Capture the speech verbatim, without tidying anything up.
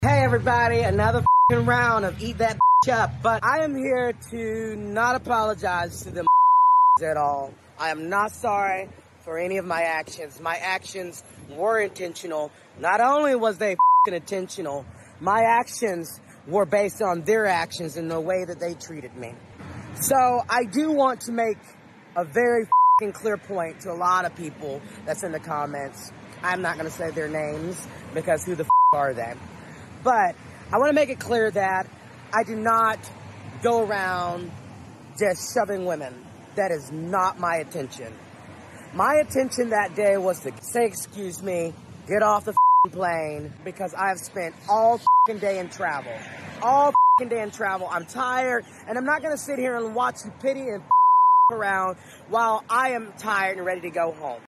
Hey everybody, another f***ing round of Eat That Bitch Up. But I am here to not apologize to them at all. I am not sorry for any of my actions. My actions were intentional. Not only was they f***ing intentional, my actions were based on their actions and the way that they treated me. So I do want to make a very f***ing clear point to a lot of people that's in the comments. I'm not going to say their names because who the f*** are they? But I want to make it clear that I do not go around just shoving women. That is not my intention. My intention that day was to say, excuse me, get off the plane, because I have spent all day in travel. All day in travel. I'm tired, and I'm not going to sit here and watch you pity and around while I am tired and ready to go home.